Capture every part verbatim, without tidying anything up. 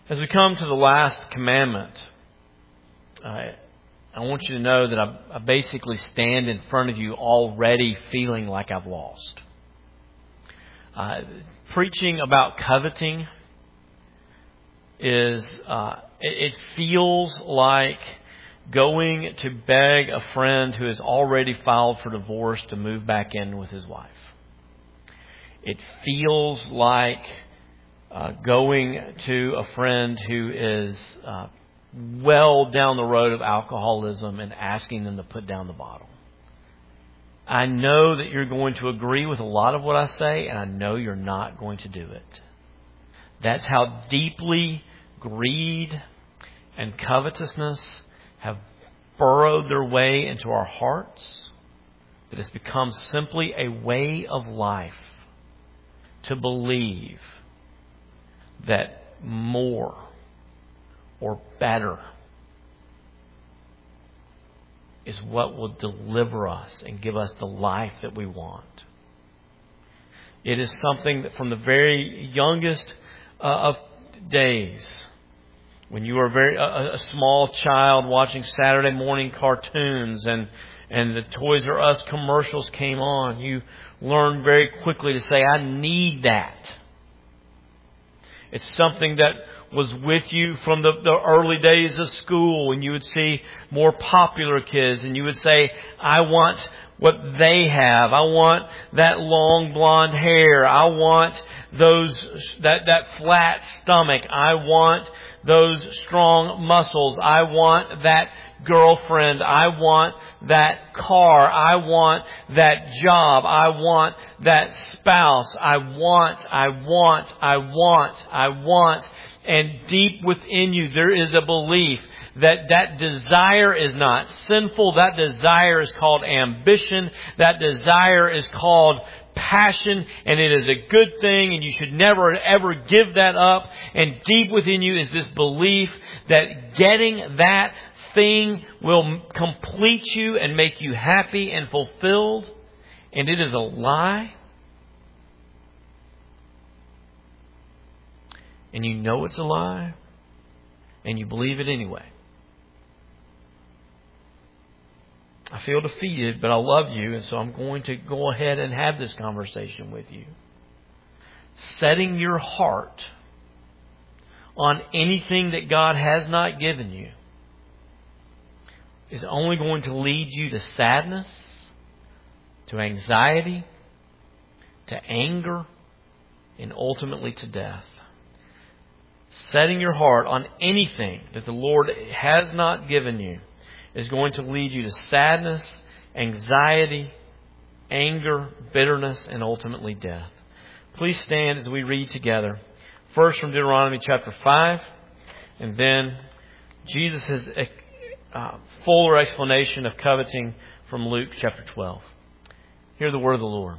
As we come to the last commandment, I, I want you to know that I, I basically stand in front of you already feeling like I've lost. Uh, preaching about coveting is, uh, it, it feels like going to beg a friend who has already filed for divorce to move back in with his wife. It feels like uh, going to a friend who is uh, well down the road of alcoholism and asking them to put down the bottle. I know that you're going to agree with a lot of what I say, and I know you're not going to do it. That's how deeply greed and covetousness have burrowed their way into our hearts, that it's become simply a way of life to believe that more or better is what will deliver us and give us the life that we want. It is something that from the very youngest uh, of days, when you were very a, a small child watching Saturday morning cartoons and and the Toys R Us commercials came on, you learned very quickly to say, I need that. It's something that was with you from the, the early days of school, when you would see more popular kids and you would say, I want what they have. I want that long blonde hair. I want those that, that flat stomach. I want those strong muscles. I want that girlfriend. I want that car. I want that job. I want that spouse. I want, I want, I want, I want. And deep within you, there is a belief that that desire is not sinful. That desire is called ambition. That desire is called passion, and it is a good thing, and you should never ever give that up. And deep within you is this belief that getting that thing will complete you and make you happy and fulfilled. And it is a lie. And you know it's a lie, and you believe it anyway. I feel defeated, but I love you, and so I'm going to go ahead and have this conversation with you. Setting your heart on anything that God has not given you is only going to lead you to sadness, to anxiety, to anger, and ultimately to death. Setting your heart on anything that the Lord has not given you is going to lead you to sadness, anxiety, anger, bitterness, and ultimately death. Please stand as we read together. First from Deuteronomy chapter five, and then Jesus' uh, fuller explanation of coveting from Luke chapter twelve. Hear the word of the Lord.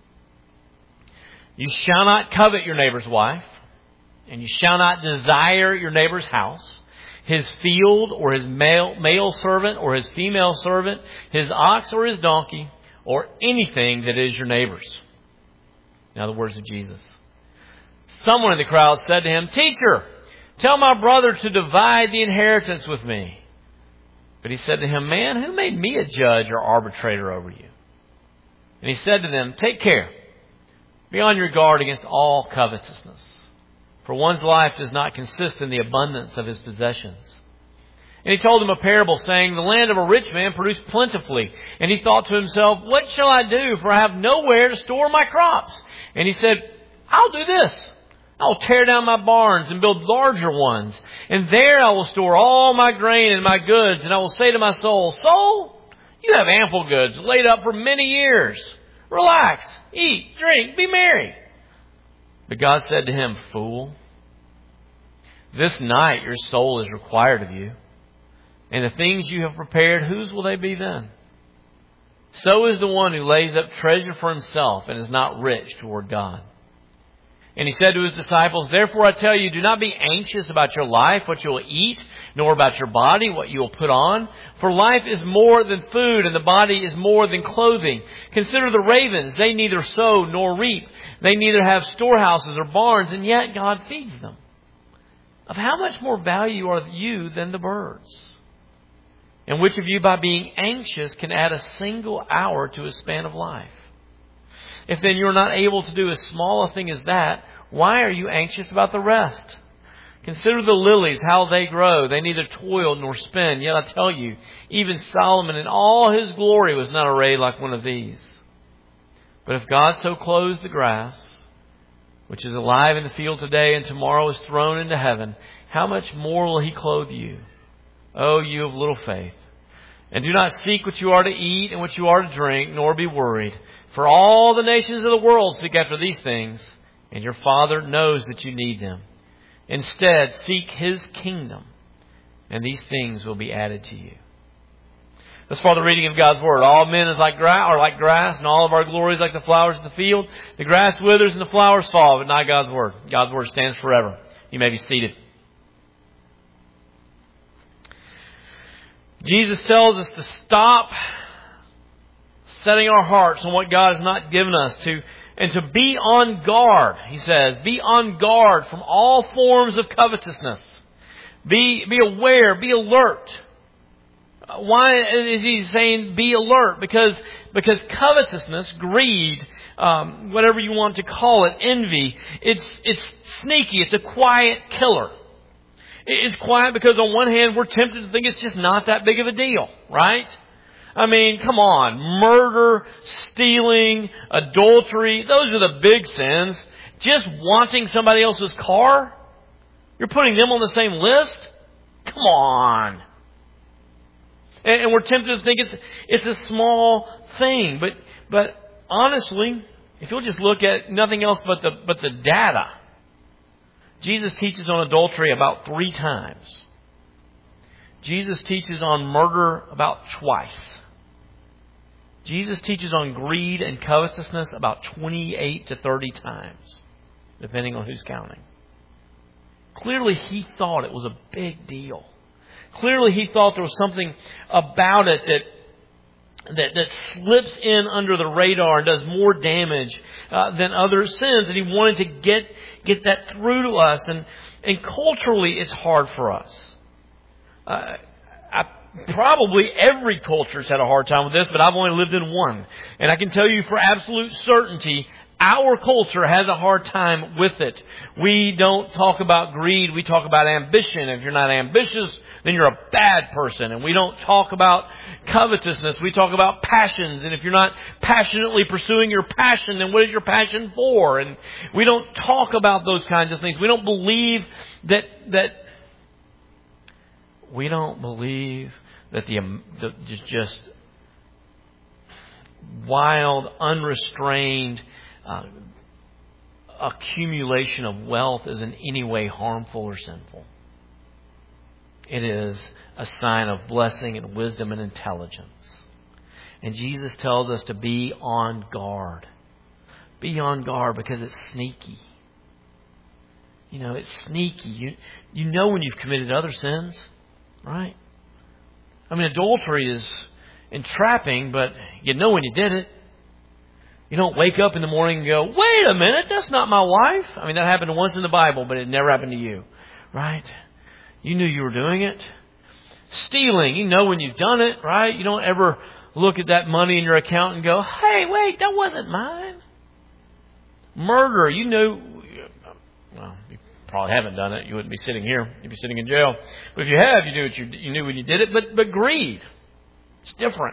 You shall not covet your neighbor's wife, and you shall not desire your neighbor's house, his field, or his male, male servant, or his female servant, his ox or his donkey, or anything that is your neighbor's. Now the words of Jesus. Someone in the crowd said to him, Teacher, tell my brother to divide the inheritance with me. But he said to him, Man, who made me a judge or arbitrator over you? And he said to them, Take care. Be on your guard against all covetousness. For one's life does not consist in the abundance of his possessions. And he told them a parable, saying, The land of a rich man produced plentifully. And he thought to himself, What shall I do? For I have nowhere to store my crops. And he said, I'll do this. I'll tear down my barns and build larger ones. And there I will store all my grain and my goods. And I will say to my soul, Soul, you have ample goods laid up for many years. Relax, eat, drink, be merry. But God said to him, Fool, this night your soul is required of you. And the things you have prepared, whose will they be then? So is the one who lays up treasure for himself and is not rich toward God. And he said to his disciples, Therefore I tell you, do not be anxious about your life, what you will eat, nor about your body, what you will put on. For life is more than food, and the body is more than clothing. Consider the ravens. They neither sow nor reap. They neither have storehouses or barns, and yet God feeds them. of how much more value are you than the birds? And which of you, by being anxious, can add a single hour to his span of life? If then you're not able to do as small a thing as that, why are you anxious about the rest? Consider the lilies, how they grow. They neither toil nor spin. Yet I tell you, even Solomon in all his glory was not arrayed like one of these. But if God so clothes the grass, which is alive in the field today and tomorrow is thrown into heaven, how much more will He clothe you, O you of little faith? And do not seek what you are to eat and what you are to drink, nor be worried. For all the nations of the world seek after these things, and your Father knows that you need them. Instead, seek His kingdom, and these things will be added to you. Thus far the reading of God's Word. All men is like gra- are like grass, and all of our glory is like the flowers of the field. The grass withers and the flowers fall, but not God's Word. God's Word stands forever. You may be seated. Jesus tells us to stop setting our hearts on what God has not given us, to and to be on guard, he says. Be on guard from all forms of covetousness. Be, be aware, be alert. Why is he saying be alert? Because, because covetousness, greed, um, whatever you want to call it, envy, it's, it's sneaky. It's a quiet killer. It's quiet because on one hand, we're tempted to think it's just not that big of a deal, right? I mean, come on. Murder, stealing, adultery, those are the big sins. Just wanting somebody else's car? You're putting them on the same list? Come on. And, and we're tempted to think it's it's a small thing. But but honestly, if you'll just look at nothing else but the but the data, Jesus teaches on adultery about three times. Jesus teaches on murder about twice. Jesus teaches on greed and covetousness about twenty-eight to thirty times, depending on who's counting. Clearly, he thought it was a big deal. Clearly, he thought there was something about it that that, that slips in under the radar and does more damage uh, than other sins, and he wanted to get get that through to us. And and culturally, it's hard for us. Uh, I, probably every culture's had a hard time with this, but I've only lived in one. And I can tell you for absolute certainty, our culture has a hard time with it. We don't talk about greed, we talk about ambition. If you're not ambitious, then you're a bad person. And we don't talk about covetousness, we talk about passions. And if you're not passionately pursuing your passion, then what is your passion for? And we don't talk about those kinds of things. We don't believe that that We don't believe that the, the just wild, unrestrained uh, accumulation of wealth is in any way harmful or sinful. It is a sign of blessing and wisdom and intelligence. And Jesus tells us to be on guard. Be on guard because it's sneaky. You know, it's sneaky. You, you know when you've committed other sins. Right? I mean, adultery is entrapping, but you know when you did it. You don't wake up in the morning and go, wait a minute, that's not my wife. I mean, that happened once in the Bible, but it never happened to you. Right? You knew you were doing it. Stealing, you know when you've done it, right? You don't ever look at that money in your account and go, hey, wait, that wasn't mine. Murder, you know, well, you probably haven't done it. You wouldn't be sitting here. You'd be sitting in jail. But if you have, you knew what you, you knew when you did it. But but greed, it's different.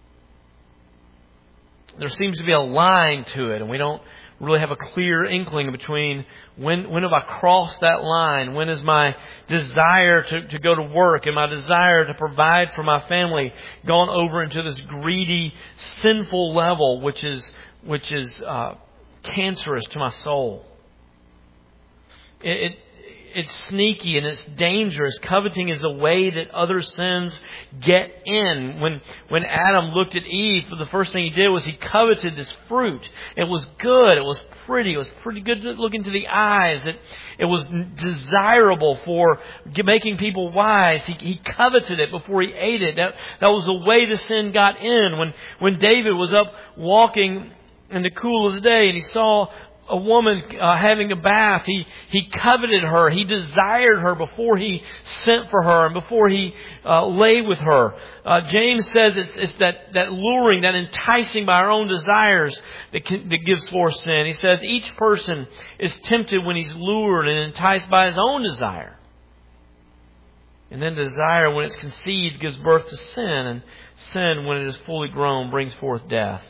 There seems to be a line to it, and we don't really have a clear inkling between when when have I crossed that line? When is my desire to, to go to work and my desire to provide for my family gone over into this greedy, sinful level, which is which is uh, cancerous to my soul? It, it it's sneaky and it's dangerous. Coveting is the way that other sins get in. When when Adam looked at Eve, the first thing he did was he coveted this fruit. It was good. It was pretty. It was pretty good to look into the eyes. It it was desirable for making people wise. He, he coveted it before he ate it. That that was the way the sin got in. When when David was up walking in the cool of the day and he saw a woman uh, having a bath. He he coveted her. He desired her before he sent for her and before he uh, lay with her. Uh, James says it's, it's that, that luring, that enticing by our own desires that, can, that gives forth sin. He says each person is tempted when he's lured and enticed by his own desire. And then desire, when it's conceived, gives birth to sin. And sin, when it is fully grown, brings forth death.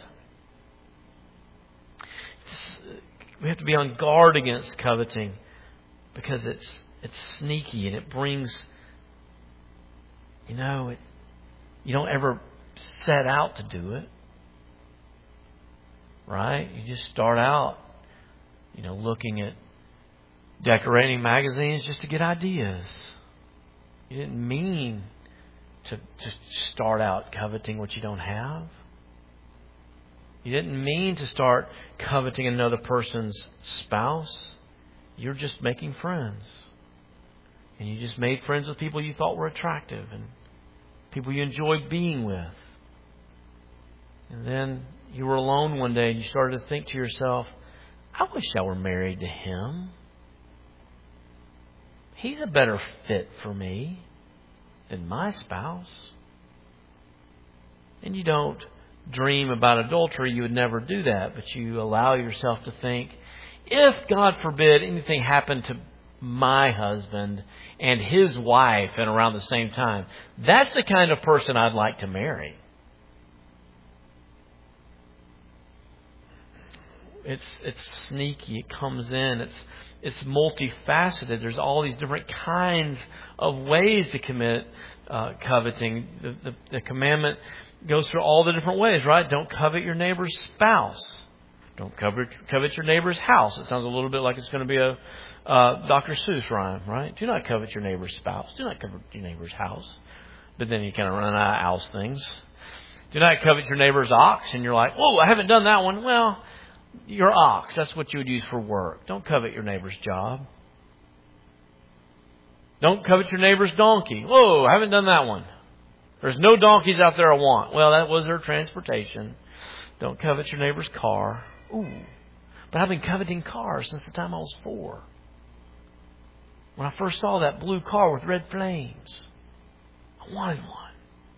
We have to be on guard against coveting because it's it's sneaky and it brings, you know, it, you don't ever set out to do it. Right? You just start out, you know, looking at decorating magazines just to get ideas. You didn't mean to, to start out coveting what you don't have. You didn't mean to start coveting another person's spouse. You're just making friends. And you just made friends with people you thought were attractive and people you enjoyed being with. And then you were alone one day and you started to think to yourself, I wish I were married to him. He's a better fit for me than my spouse. And you don't dream about adultery. You would never do that. But you allow yourself to think, if, God forbid, anything happened to my husband and his wife and around the same time, that's the kind of person I'd like to marry. It's it's sneaky. It comes in. It's it's multifaceted. There's all these different kinds of ways to commit uh, coveting. The, the, the commandment goes through all the different ways, right? Don't covet your neighbor's spouse. Don't covet, covet your neighbor's house. It sounds a little bit like it's going to be a uh, Doctor Seuss rhyme, right? Do not covet your neighbor's spouse. Do not covet your neighbor's house. But then you kind of run out of house things. Do not covet your neighbor's ox. And you're like, whoa, I haven't done that one. Well, your ox, that's what you would use for work. Don't covet your neighbor's job. Don't covet your neighbor's donkey. Whoa, I haven't done that one. There's no donkeys out there I want. Well, that was their transportation. Don't covet your neighbor's car. Ooh, but I've been coveting cars since the time I was four. When I first saw that blue car with red flames, I wanted one.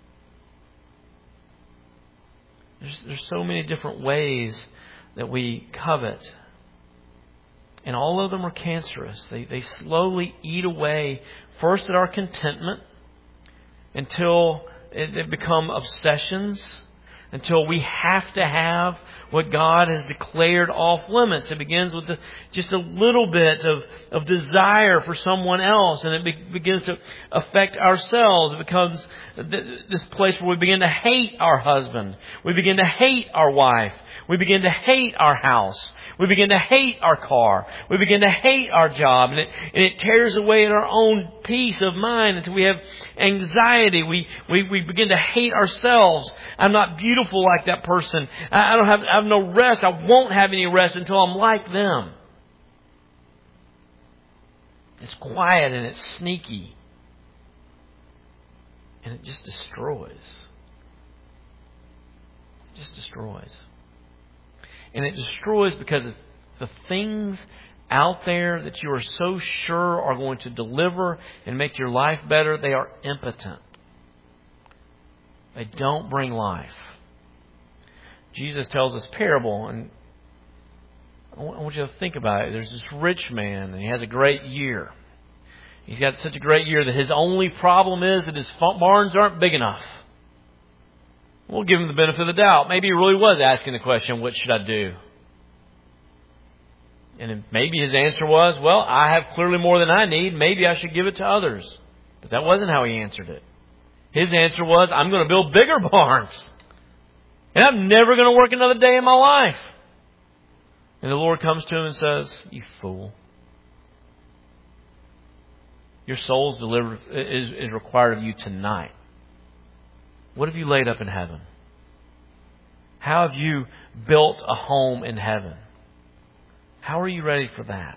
There's, there's so many different ways that we covet. And all of them are cancerous. They, they slowly eat away, first at our contentment, until it, it become obsessions, until we have to have what God has declared off limits. It begins with the, just a little bit of, of desire for someone else, and it be, begins to affect ourselves. It becomes th- this place where we begin to hate our husband. We begin to hate our wife. We begin to hate our house. We begin to hate our car. We begin to hate our job. And it, and it tears away at our own peace of mind until we have anxiety. We, we, we begin to hate ourselves. I'm not beautiful like that person. I, I don't have, I have no rest. I won't have any rest until I'm like them. It's quiet and it's sneaky. And it just destroys. It just destroys. And it destroys because the things out there that you are so sure are going to deliver and make your life better, they are impotent. They don't bring life. Jesus tells this parable, and I want you to think about it. There's this rich man, and he has a great year. He's got such a great year that his only problem is that his barns aren't big enough. We'll give him the benefit of the doubt. Maybe he really was asking the question, what should I do? And maybe his answer was, well, I have clearly more than I need. Maybe I should give it to others. But that wasn't how he answered it. His answer was, I'm going to build bigger barns. And I'm never going to work another day in my life. And the Lord comes to him and says, you fool. Your soul's delivered is, is required of you tonight. What have you laid up in heaven? How have you built a home in heaven? How are you ready for that?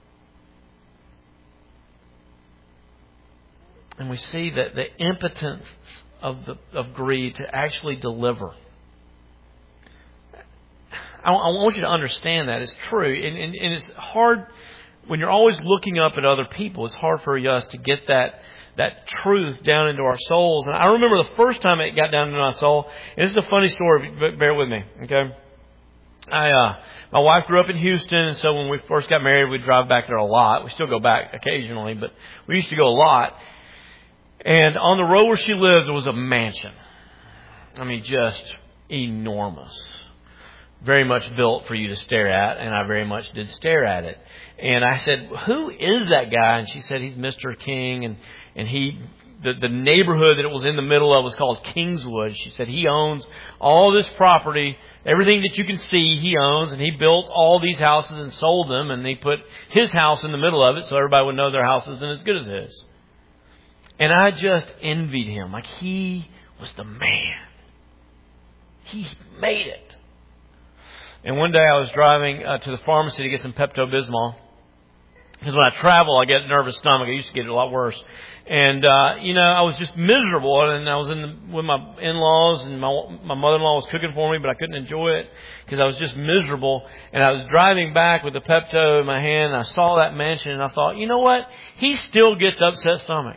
And we see that the impotence of the of greed to actually deliver. I, I want you to understand that. It's true. And, and, and it's hard when you're always looking up at other people. It's hard for us to get that that truth down into our souls. And I remember the first time it got down into my soul. And this is a funny story, but bear with me, okay? I, uh, my wife grew up in Houston, and so when we first got married, we'd drive back there a lot. We still go back occasionally, but we used to go a lot. And on the road where she lived, there was a mansion. I mean, just enormous. Very much built for you to stare at, and I very much did stare at it. And I said, who is that guy? And she said, he's Mister King, and, and he, the, the neighborhood that it was in the middle of was called Kingswood. She said, he owns all this property, everything that you can see he owns, and he built all these houses and sold them, and he put his house in the middle of it so everybody would know their house isn't as good as his. And I just envied him. Like, he was the man. He made it. And one day I was driving uh, to the pharmacy to get some Pepto-Bismol. Because when I travel, I get a nervous stomach. I used to get it a lot worse. And, uh, you know, I was just miserable. And I was in the, with my in-laws, and my, my mother-in-law was cooking for me, but I couldn't enjoy it because I was just miserable. And I was driving back with the Pepto in my hand, and I saw that mansion, and I thought, you know what? He still gets upset stomach.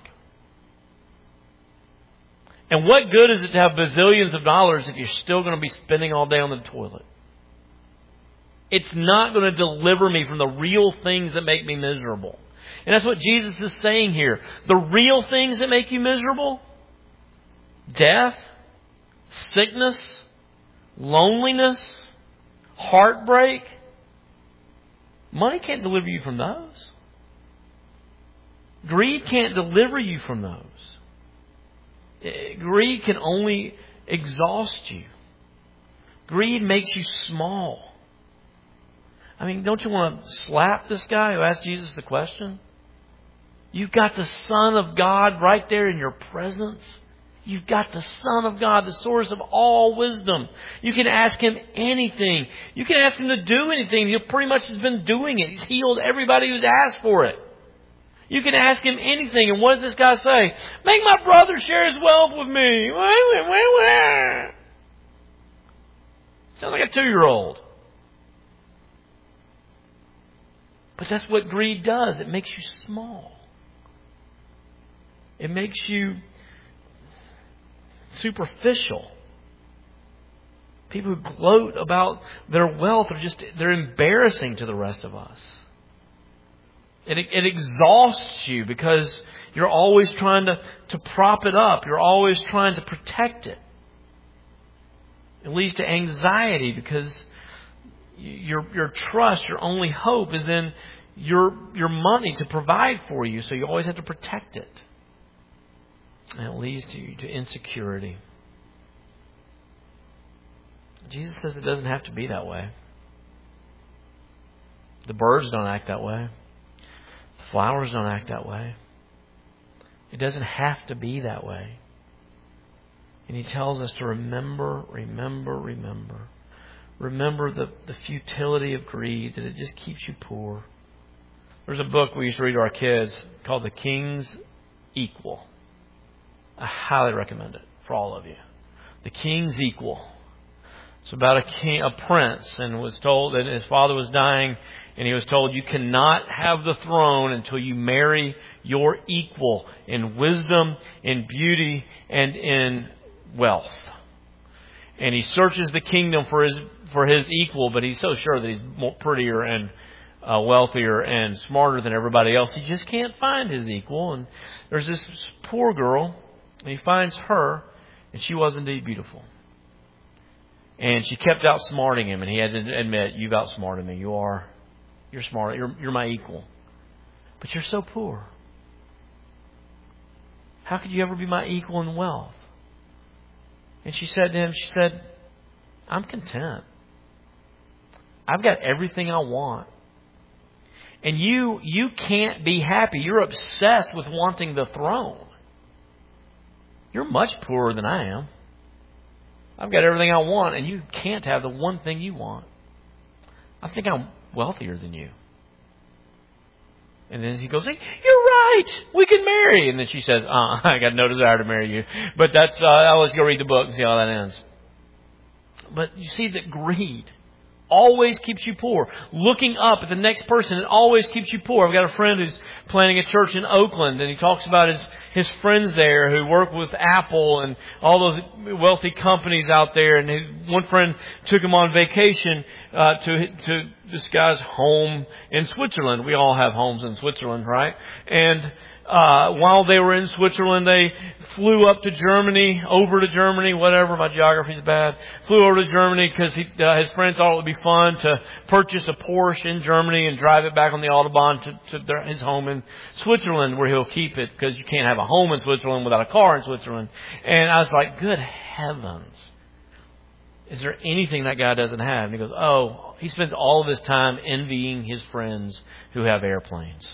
And what good is it to have bazillions of dollars if you're still going to be spending all day on the toilet? It's not going to deliver me from the real things that make me miserable. And that's what Jesus is saying here. The real things that make you miserable: death, sickness, loneliness, heartbreak. Money can't deliver you from those. Greed can't deliver you from those. Greed can only exhaust you. Greed makes you small. I mean, don't you want to slap this guy who asked Jesus the question? You've got the Son of God right there in your presence. You've got the Son of God, the source of all wisdom. You can ask Him anything. You can ask Him to do anything. He pretty much has been doing it. He's healed everybody who's asked for it. You can ask Him anything. And what does this guy say? Make my brother share his wealth with me. Sounds like a two-year-old. But that's what greed does. It makes you small. It makes you superficial. People who gloat about their wealth are just, they're embarrassing to the rest of us. It, it exhausts you because you're always trying to, to prop it up. You're always trying to protect it. It leads to anxiety because your your trust, your only hope is in your your money to provide for you. So you always have to protect it. And it leads to, to insecurity. Jesus says it doesn't have to be that way. The birds don't act that way. The flowers don't act that way. It doesn't have to be that way. And He tells us to remember, remember, remember. Remember the, the futility of greed, that it just keeps you poor. There's a book we used to read to our kids called The King's Equal. I highly recommend it for all of you. The King's Equal. It's about a king, a prince, and was told that his father was dying, and he was told, you cannot have the throne until you marry your equal in wisdom, in beauty, and in wealth. And he searches the kingdom for his for his equal, but he's so sure that he's more prettier and uh, wealthier and smarter than everybody else. He just can't find his equal. And there's this poor girl, and he finds her, and she was indeed beautiful. And she kept outsmarting him, and he had to admit, you've outsmarted me. You are. You're smart. You're, you're my equal. But you're so poor. How could you ever be my equal in wealth? And she said to him, she said, I'm content. I've got everything I want. And you, you can't be happy. You're obsessed with wanting the throne. You're much poorer than I am. I've got everything I want, and you can't have the one thing you want. I think I'm wealthier than you. And then he goes, you're right, we can marry. And then she says, uh, I got no desire to marry you. But that's, uh, I'll let you go read the book and see how that ends. But you see that greed always keeps you poor. Looking up at the next person, it always keeps you poor. I've got a friend who's planning a church in Oakland, and he talks about his, his friends there who work with Apple and all those wealthy companies out there. And his, one friend took him on vacation uh, to to this guy's home in Switzerland. We all have homes in Switzerland, right? And Uh, while they were in Switzerland, they flew up to Germany, over to Germany, whatever, my geography's bad. Flew over to Germany because he, uh, his friend thought it would be fun to purchase a Porsche in Germany and drive it back on the Autobahn to, to their, his home in Switzerland where he'll keep it, because you can't have a home in Switzerland without a car in Switzerland. And I was like, good heavens. Is there anything that guy doesn't have? And he goes, oh, he spends all of his time envying his friends who have airplanes.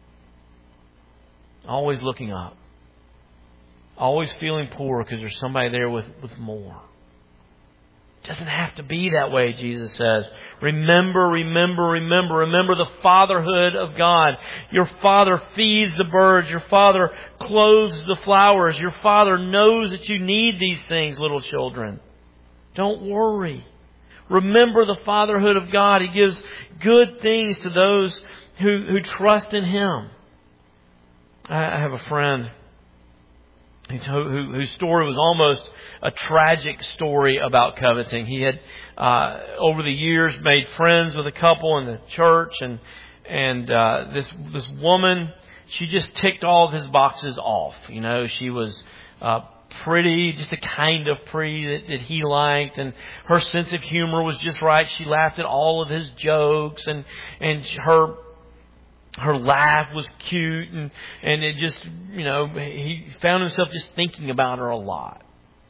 Always looking up. Always feeling poor because there's somebody there with, with more. It doesn't have to be that way, Jesus says. Remember, remember, remember. Remember the fatherhood of God. Your Father feeds the birds. Your Father clothes the flowers. Your Father knows that you need these things, little children. Don't worry. Remember the fatherhood of God. He gives good things to those who, who trust in Him. I have a friend who, who, whose story was almost a tragic story about coveting. He had, uh, over the years, made friends with a couple in the church, and and uh, this this woman, she just ticked all of his boxes off. You know, she was uh, pretty, just the kind of pretty that, that he liked, and her sense of humor was just right. She laughed at all of his jokes, and and her. Her laugh was cute, and, and it just, you know, he found himself just thinking about her a lot.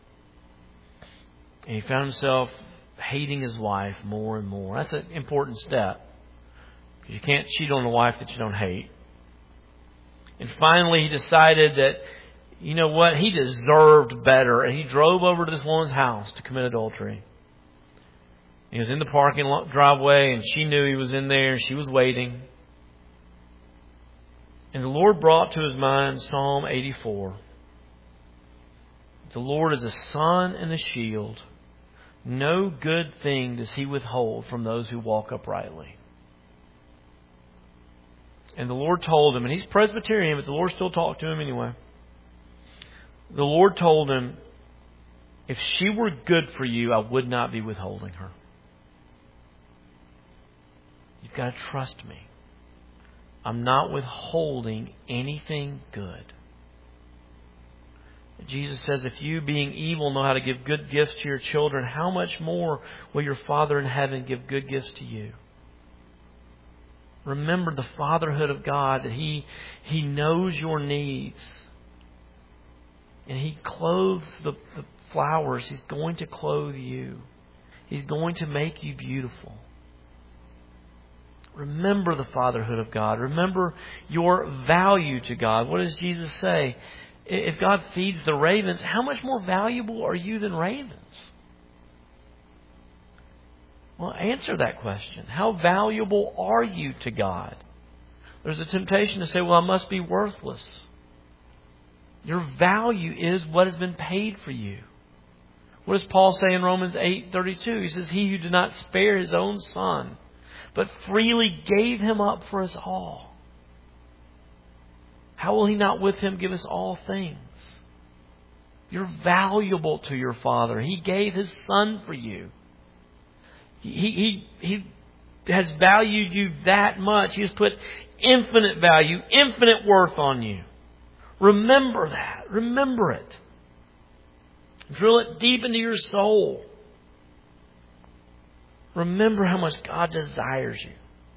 And he found himself hating his wife more and more. That's an important step. Because you can't cheat on a wife that you don't hate. And finally he decided that, you know what, he deserved better. And he drove over to this woman's house to commit adultery. He was in the parking lot driveway, and she knew he was in there, and she was waiting. And the Lord brought to his mind Psalm eighty-four. The Lord is a sun and a shield. No good thing does He withhold from those who walk uprightly. And the Lord told him, and he's Presbyterian, but the Lord still talked to him anyway. The Lord told him, if she were good for you, I would not be withholding her. You've got to trust me. I'm not withholding anything good. Jesus says, if you, being evil, know how to give good gifts to your children, how much more will your Father in heaven give good gifts to you? Remember the fatherhood of God, that He, He knows your needs. And He clothes the, the flowers. He's going to clothe you. He's going to make you beautiful. Remember the fatherhood of God. Remember your value to God. What does Jesus say? If God feeds the ravens, how much more valuable are you than ravens? Well, answer that question. How valuable are you to God? There's a temptation to say, well, I must be worthless. Your value is what has been paid for you. What does Paul say in Romans eight thirty-two? He says, He who did not spare His own Son, but freely gave Him up for us all, how will He not with Him give us all things? You're valuable to your Father. He gave His Son for you. He, he, he has valued you that much. He has put infinite value, infinite worth on you. Remember that. Remember it. Drill it deep into your soul. Remember how much God desires you.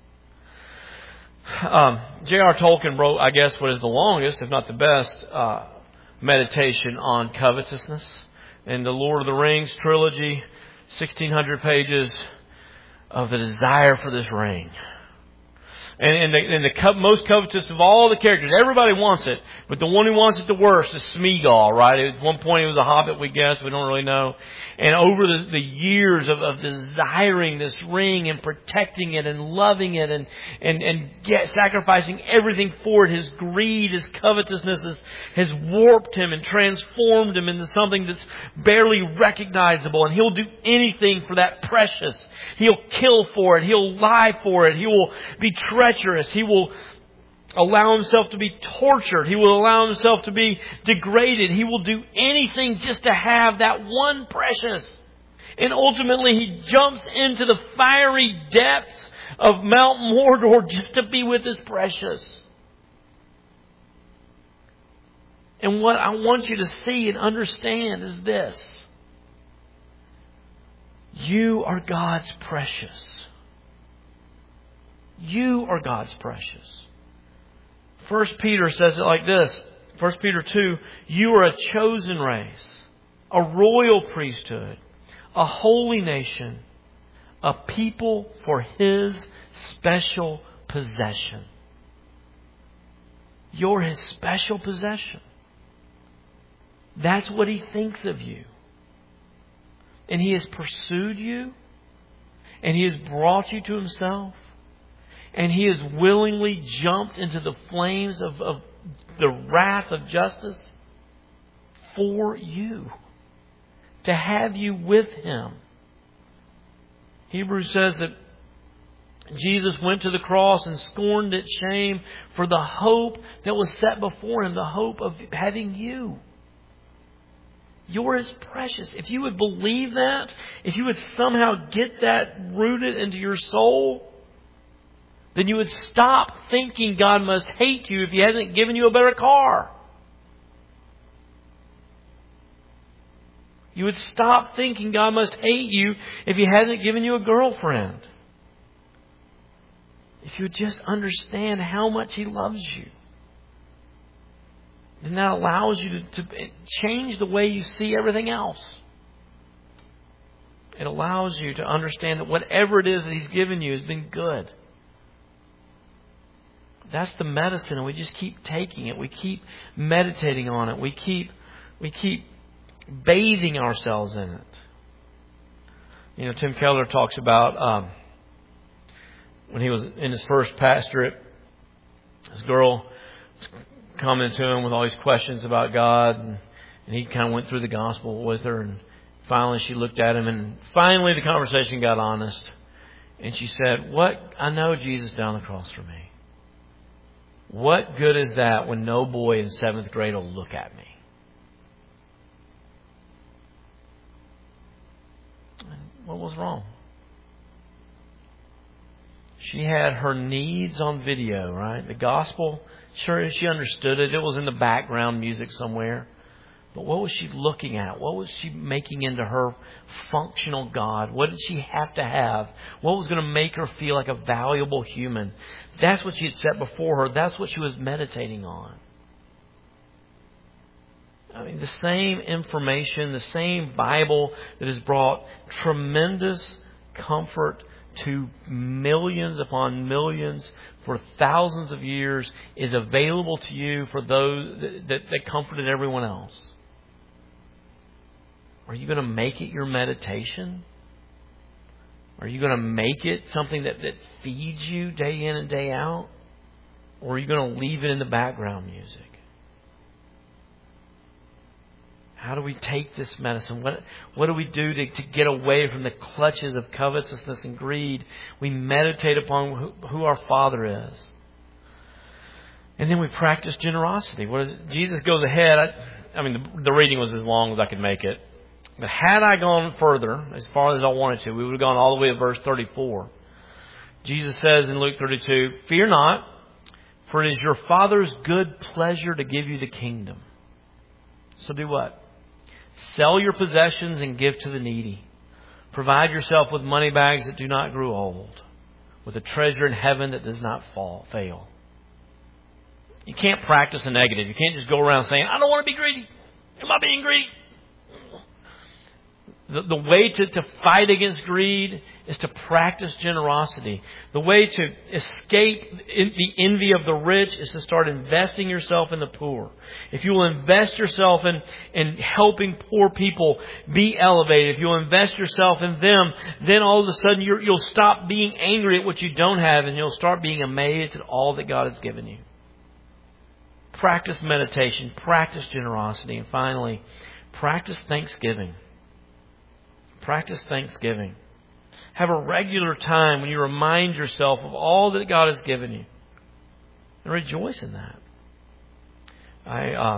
Um, J R Tolkien wrote, I guess, what is the longest, if not the best, uh, meditation on covetousness. In the Lord of the Rings trilogy, sixteen hundred pages of the desire for this ring. And, and the, and the co- most covetous of all the characters. Everybody wants it. But the one who wants it the worst is Smeagol, right? At one point he was a hobbit, we guess. We don't really know. And over the, the years of, of desiring this ring and protecting it and loving it and, and, and get, sacrificing everything for it, his greed, his covetousness has, has warped him and transformed him into something that's barely recognizable. And he'll do anything for that precious. He'll kill for it. He'll lie for it. He will be treacherous. He will allow himself to be tortured. He will allow himself to be degraded. He will do anything just to have that one precious. And ultimately he jumps into the fiery depths of Mount Mordor just to be with his precious. And what I want you to see and understand is this. You are God's precious. You are God's precious. First Peter says it like this. First Peter two, you are a chosen race, a royal priesthood, a holy nation, a people for His special possession. You're His special possession. That's what He thinks of you. And He has pursued you. And He has brought you to Himself. And He has willingly jumped into the flames of, of the wrath of justice for you. To have you with Him. Hebrews says that Jesus went to the cross and scorned its shame for the hope that was set before Him. The hope of having you. You're His precious. If you would believe that, if you would somehow get that rooted into your soul, then you would stop thinking God must hate you if He hasn't given you a better car. You would stop thinking God must hate you if He hasn't given you a girlfriend. If you would just understand how much He loves you. And that allows you to, to change the way you see everything else. It allows you to understand that whatever it is that He's given you has been good. That's the medicine, and we just keep taking it. We keep meditating on it. We keep we keep bathing ourselves in it. You know, Tim Keller talks about um, when he was in his first pastorate, this girl was coming to him with all these questions about God, and, and he kind of went through the gospel with her, and finally she looked at him, and finally the conversation got honest, and she said, "What? I know Jesus died on the cross for me. What good is that when no boy in seventh grade will look at me?" And what was wrong? She had her needs on video, right? The gospel, sure, she understood it. It was in the background music somewhere. But what was she looking at? What was she making into her functional God? What did she have to have? What was going to make her feel like a valuable human? That's what she had set before her. That's what she was meditating on. I mean, the same information, the same Bible that has brought tremendous comfort to millions upon millions for thousands of years is available to you for those that, that, that comforted everyone else. Are you going to make it your meditation? Are you going to make it something that, that feeds you day in and day out? Or are you going to leave it in the background music? How do we take this medicine? What, what do we do to, to get away from the clutches of covetousness and greed? We meditate upon who, who our Father is. And then we practice generosity. What is, Jesus goes ahead. I, I mean, the, the reading was as long as I could make it. But had I gone further, as far as I wanted to, we would have gone all the way to verse thirty-four. Jesus says in Luke thirty-two, "Fear not, for it is your Father's good pleasure to give you the kingdom." So do what? Sell your possessions and give to the needy. Provide yourself with money bags that do not grow old, with a treasure in heaven that does not fall, fail. You can't practice a negative. You can't just go around saying, "I don't want to be greedy. Am I being greedy?" The, the way to, to fight against greed is to practice generosity. The way to escape the envy of the rich is to start investing yourself in the poor. If you will invest yourself in, in helping poor people be elevated, if you'll invest yourself in them, then all of a sudden you're, you'll stop being angry at what you don't have and you'll start being amazed at all that God has given you. Practice meditation, practice generosity, and finally, practice thanksgiving. Practice thanksgiving. Have a regular time when you remind yourself of all that God has given you. And rejoice in that. I, uh,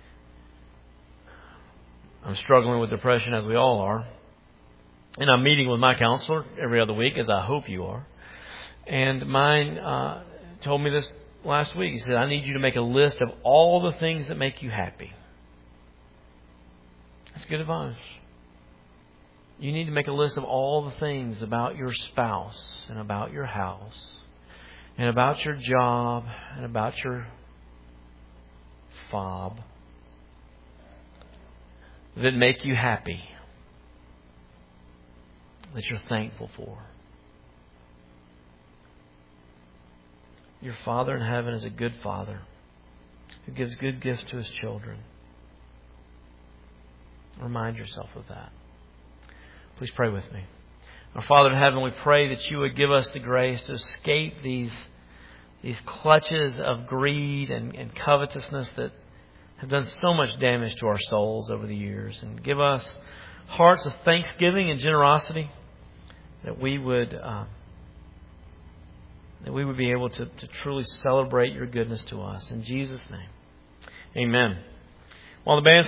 I'm struggling with depression, as we all are. And I'm meeting with my counselor every other week, as I hope you are. And mine uh, told me this last week. He said, I need you to make a list of all the things that make you happy. That's good advice. You need to make a list of all the things about your spouse and about your house and about your job and about your fob that make you happy, that you're thankful for. Your Father in heaven is a good Father who gives good gifts to His children. Remind yourself of that. Please pray with me. Our Father in heaven, we pray that You would give us the grace to escape these, these clutches of greed and, and covetousness that have done so much damage to our souls over the years. And give us hearts of thanksgiving and generosity, that we would uh, that we would be able to, to truly celebrate Your goodness to us. In Jesus' name, amen. While the band's